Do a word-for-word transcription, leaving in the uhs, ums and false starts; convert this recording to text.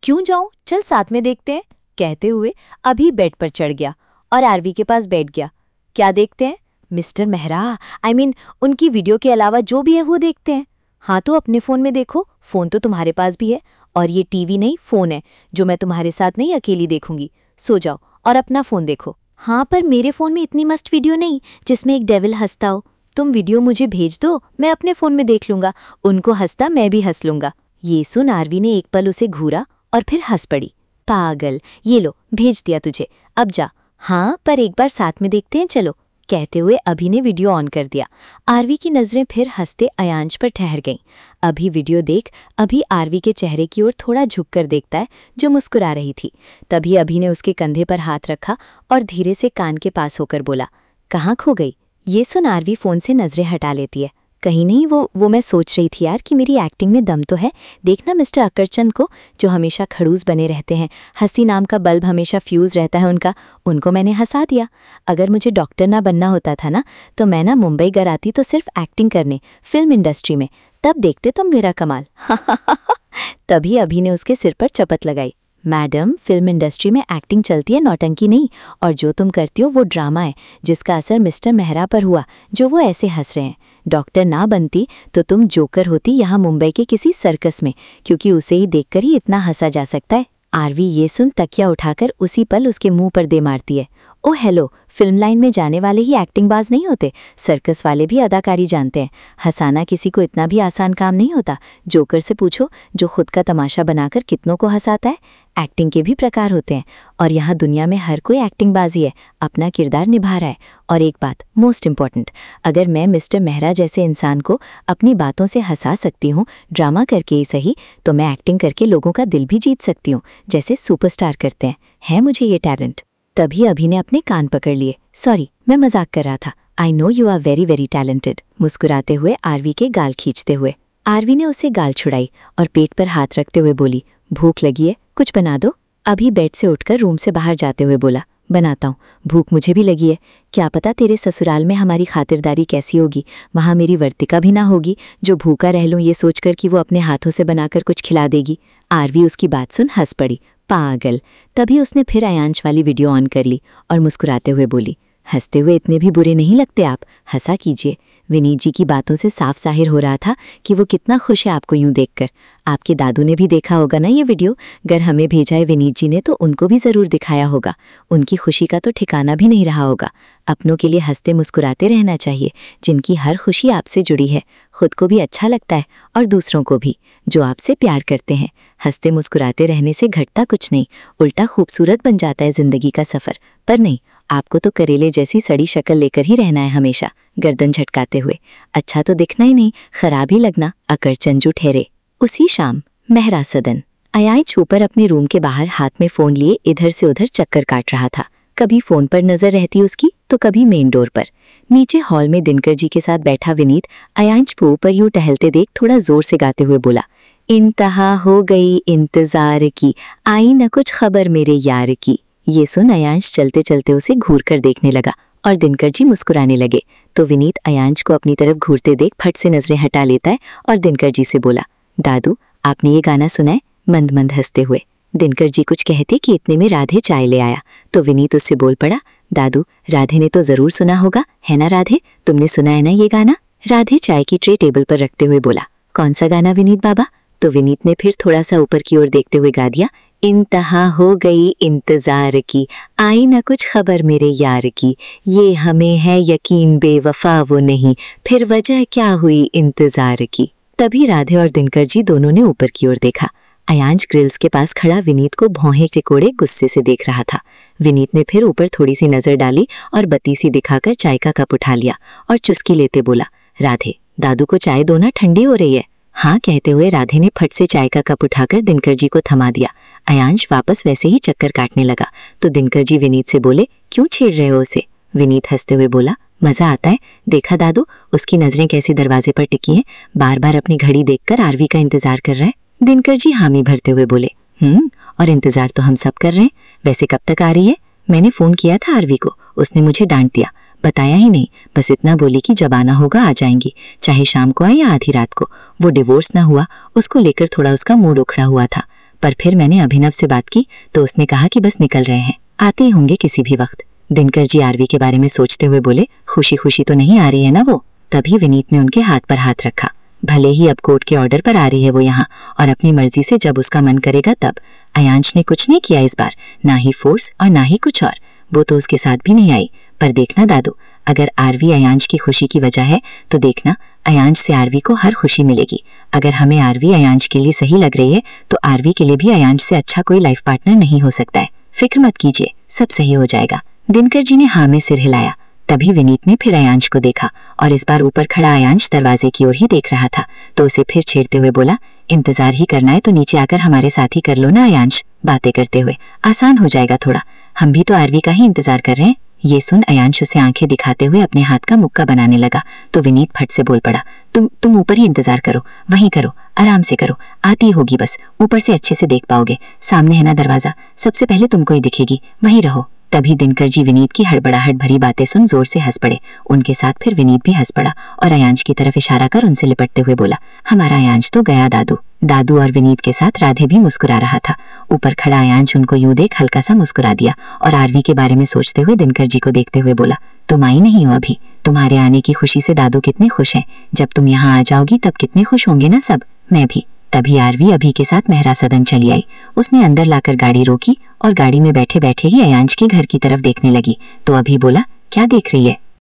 क्यों जाऊं, चल साथ में देखते हैं, कहते हुए अभी बेड पर चढ़ गया और आरवी के पास बैठ गया। क्या देखते हैं? मिस्टर मेहरा, आई मीन उनकी वीडियो के अलावा जो भी है वो देखते हैं। हाँ तो अपने फ़ोन में देखो, फ़ोन तो तुम्हारे पास भी है, और ये टीवी नहीं फ़ोन है जो मैं तुम्हारे साथ नहीं अकेली देखूंगी। सो जाओ और अपना फ़ोन देखो। हाँ पर मेरे फ़ोन में इतनी मस्त वीडियो नहीं जिसमें एक डेविल हंसता हो। तुम वीडियो मुझे भेज दो, मैं अपने फ़ोन में देख लूँगा, उनको हंसता मैं भी हंस लूँगा। ये सुन आरवी ने एक पल उसे घूरा और फिर हंस पड़ी। पागल, ये लो भेज दिया तुझे, अब जा। हाँ पर एक बार साथ में देखते हैं चलो, कहते हुए अभी ने वीडियो ऑन कर दिया। आरवी की नज़रें फिर हंसते अयांश पर ठहर गईं। अभी वीडियो देख अभी आरवी के चेहरे की ओर थोड़ा झुककर देखता है जो मुस्कुरा रही थी। तभी अभी ने उसके कंधे पर हाथ रखा और धीरे से कान के पास होकर बोला, कहाँ खो गई? ये सुन आरवी फ़ोन से नज़रें हटा लेती है। कहीं नहीं, वो वो मैं सोच रही थी यार कि मेरी एक्टिंग में दम तो है। देखना मिस्टर अकरचंद को, जो हमेशा खड़ूस बने रहते हैं, हंसी नाम का बल्ब हमेशा फ्यूज़ रहता है उनका, उनको मैंने हंसा दिया। अगर मुझे डॉक्टर ना बनना होता था ना तो मैं ना मुंबई घर आती तो सिर्फ एक्टिंग करने, फिल्म इंडस्ट्री में, तब देखते तुम मेरा कमाल। तभी अभी ने उसके सिर पर चपत लगाई। मैडम, फिल्म इंडस्ट्री में एक्टिंग चलती है, नौटंकी नहीं, और जो तुम करती हो वो ड्रामा है जिसका असर मिस्टर मेहरा पर हुआ, जो वो ऐसे हंस रहे हैं। डॉक्टर ना बनती तो तुम जोकर होती यहाँ मुंबई के किसी सर्कस में, क्योंकि उसे ही देखकर ही इतना हंसा जा सकता है। आरवी ये सुन तकिया उठाकर उसी पल उसके मुंह पर दे मारती है। ओ हेलो, फिल्म लाइन में जाने वाले ही एक्टिंग बाज नहीं होते, सर्कस वाले भी अदाकारी जानते हैं। हंसाना किसी को इतना भी आसान काम नहीं होता। जोकर से पूछो जो खुद का तमाशा बनाकर कितनों को हंसाता है। एक्टिंग के भी प्रकार होते हैं और यहाँ दुनिया में हर कोई एक्टिंग बाजी है, अपना किरदार निभा रहा है। और एक बात मोस्ट इम्पॉर्टेंट, अगर मैं मिस्टर मेहरा जैसे इंसान को अपनी बातों से हंसा सकती हूँ, ड्रामा करके ही सही, तो मैं एक्टिंग करके लोगों का दिल भी जीत सकती हूँ, जैसे सुपरस्टार करते हैं। है मुझे ये टैलेंट। तभी अभी ने अपने कान पकड़ लिए। सॉरी, मैं मजाक कर रहा था। I know you are very very talented, मुस्कुराते हुए आरवी के गाल खींचते हुए। आरवी ने उसे गाल छुड़ाई और पेट पर हाथ रखते हुए बोली, भूख लगी है, कुछ बना दो। अभी बेड से उठकर रूम से बाहर जाते हुए बोला, बनाता हूँ, भूख मुझे भी लगी है। क्या पता तेरे ससुराल में हमारी खातिरदारी कैसी होगी, वहाँ मेरी वर्तिका भी ना होगी जो भूखा रह लूँ ये सोचकर कि वो अपने हाथों से बनाकर कुछ खिला देगी। आरवी उसकी बात सुन हंस पड़ी। पागल। तभी उसने फिर अयांश वाली वीडियो ऑन कर ली और मुस्कुराते हुए बोली, हंसते हुए इतने भी बुरे नहीं लगते आप, हंसा कीजिए। विनीत जी की बातों से साफ जाहिर हो रहा था कि वो कितना खुश है आपको यूं देखकर। आपके दादू ने भी देखा होगा ना ये वीडियो, अगर हमें भेजा है विनीत जी ने तो उनको भी ज़रूर दिखाया होगा। उनकी खुशी का तो ठिकाना भी नहीं रहा होगा। अपनों के लिए हंसते मुस्कुराते रहना चाहिए, जिनकी हर खुशी आपसे जुड़ी है। खुद को भी अच्छा लगता है और दूसरों को भी, जो आपसे प्यार करते हैं। हंसते मुस्कुराते रहने से घटता कुछ नहीं, उल्टा खूबसूरत बन जाता है ज़िंदगी का सफ़र। पर नहीं, आपको तो करेले जैसी सड़ी शक्ल लेकर ही रहना है हमेशा, गर्दन झटकाते हुए। अच्छा तो दिखना ही नहीं, खराब ही लगना, अकड़चंजू ठहरे। उसी शाम मेहरा सदन। अयांश ऊपर अपने रूम के बाहर हाथ में फ़ोन लिए इधर से उधर चक्कर काट रहा था। कभी फ़ोन पर नज़र रहती उसकी तो कभी मेन डोर पर। नीचे हॉल में दिनकर जी के साथ बैठा विनीत अयांश को ऊपर यूं टहलते देख थोड़ा जोर से गाते हुए बोला, इंतहा हो गई इंतजार की, आई न कुछ खबर मेरे यार की। ये सुन अयांश चलते चलते उसे घूर कर देखने लगा और दिनकर जी मुस्कुराने लगे। तो विनीत अयांश को अपनी तरफ घूरते देख फट से नजरें हटा लेता है और दिनकर जी से बोला, दादू आपने ये गाना सुना है? मंद मंद हंसते हुए। दिनकर जी कुछ कहते कि इतने में राधे चाय ले आया तो विनीत उससे बोल पड़ा, दादू राधे ने तो जरूर सुना होगा, है ना राधे, तुमने सुना है ना ये गाना? राधे चाय की ट्रे टेबल पर रखते हुए बोला, कौन सा गाना विनीत बाबा? तो विनीत ने फिर थोड़ा सा ऊपर की ओर देखते हुए गा दिया, इंतहा हो गई इंतजार की, आई ना कुछ खबर मेरे यार की, ये हमें है यकीन बेवफा वो नहीं, फिर वजह क्या हुई इंतजार की। तभी राधे और दिनकर जी दोनों ने ऊपर की ओर देखा। अयांश ग्रिल्स के पास खड़ा विनीत को भौहें से कोड़े गुस्से से देख रहा था। विनीत ने फिर ऊपर थोड़ी सी नजर डाली और बत्ती सी दिखाकर चाय का कप उठा लिया और चुस्की लेते बोला, राधे दादू को चाय दो ना, ठंडी हो रही है। हाँ कहते हुए राधे ने फट से चाय का कप उठाकर दिनकर जी को थमा दिया। अयांश वापस वैसे ही चक्कर काटने लगा तो दिनकर जी विनीत से बोले, क्यों छेड़ रहे हो उसे? विनीत हंसते हुए बोला, मजा आता है, देखा दादू उसकी नजरें कैसी दरवाजे पर टिकी हैं, बार बार अपनी घड़ी देखकर आरवी का इंतजार कर रहा है। दिनकर जी हामी भरते हुए बोले, हम्म और इंतजार तो हम सब कर रहे हैं, वैसे कब तक आ रही है? मैंने फोन किया था आरवी को, उसने मुझे डांट दिया, बताया ही नहीं, बस इतना बोली कि जब आना होगा आ जाएंगी, चाहे शाम को आए या आधी रात को। वो डिवोर्स ना हुआ, उसको लेकर थोड़ा उसका मूड उखड़ा हुआ था, पर फिर मैंने अभिनव से बात की तो उसने कहा कि बस निकल रहे हैं, आते ही होंगे किसी भी वक्त। दिनकर जी आरवी के बारे में सोचते हुए बोले, खुशी खुशी तो नहीं आ रही है ना वो। तभी विनीत ने उनके हाथ पर हाथ रखा। भले ही अब कोर्ट के ऑर्डर पर आ रही है वो यहाँ, और अपनी मर्जी से जब उसका मन करेगा तब। अयांश ने कुछ नहीं किया इस बार, ना ही फोर्स और ना ही कुछ और। वो तो उसके साथ भी नहीं आई। पर देखना दादू, अगर आरवी अयांश की खुशी की वजह है तो देखना अयांश से आरवी को हर खुशी मिलेगी। अगर हमें आरवी अयांश के लिए सही लग रही है तो आरवी के लिए भी अयांश से अच्छा कोई लाइफ पार्टनर नहीं हो सकता है। फिक्र मत कीजिए, सब सही हो जाएगा। दिनकर जी ने हाँ में सिर हिलाया। तभी विनीत ने फिर अयांश को देखा और इस बार ऊपर खड़ा अयांश दरवाजे की ओर ही देख रहा था, तो उसे फिर छेड़ते हुए बोला, इंतजार ही करना है तो नीचे आकर हमारे साथ ही कर लो ना अयांश, बातें करते हुए आसान हो जाएगा थोड़ा। हम भी तो आरवी का ही इंतजार कर रहे हैं। ये सुन अयांश उसे आंखें दिखाते हुए अपने हाथ का मुक्का बनाने लगा, तो विनीत फट से बोल पड़ा, तुम तुम ऊपर ही इंतजार करो, वहीं करो, आराम से करो, आती होगी बस, ऊपर से अच्छे से देख पाओगे, सामने है ना दरवाजा, सबसे पहले तुमको ही दिखेगी, वहीं रहो। तभी दिनकर जी विनीत की हड़बड़ाहट भरी बातें सुन जोर से हंस पड़े। उनके साथ फिर विनीत भी हंस पड़ा और अयांश की तरफ इशारा कर उनसे लिपटते हुए बोला, हमारा अयांश तो गया दादू। दादू और विनीत के साथ राधे भी मुस्कुरा रहा था। ऊपर खड़ा अयांश उनको यूं देख हल्का सा मुस्कुरा दिया और आरवी के बारे में सोचते हुए दिनकर जी को देखते हुए बोला, तुम आई नहीं हो अभी, तुम्हारे आने की खुशी से दादू कितने खुश हैं। जब तुम यहाँ आ जाओगी तब कितने खुश होंगे ना सब, मैं भी। तभी आरवी अभी के साथ मेहरा सदन चली आई। उसने अंदर लाकर गाड़ी रोकी और गाड़ी में बैठे बैठे ही अयांश के घर की तरफ देखने लगी। तो अभी बोला, क्या देख रही है?